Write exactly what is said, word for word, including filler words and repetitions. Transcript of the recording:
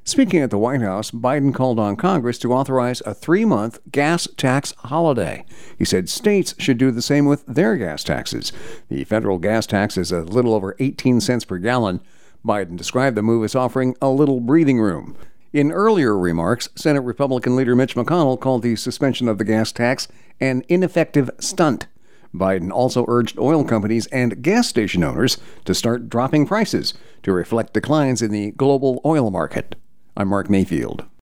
Speaking at the White House, Biden called on Congress to authorize a three-month gas tax holiday. He said states should do the same with their gas taxes. The federal gas tax is a little over eighteen cents per gallon. Biden described the move as offering a little breathing room. In earlier remarks, Senate Republican leader Mitch McConnell called the suspension of the gas tax an ineffective stunt. Biden also urged oil companies and gas station owners to start dropping prices to reflect declines in the global oil market. I'm Mark Mayfield.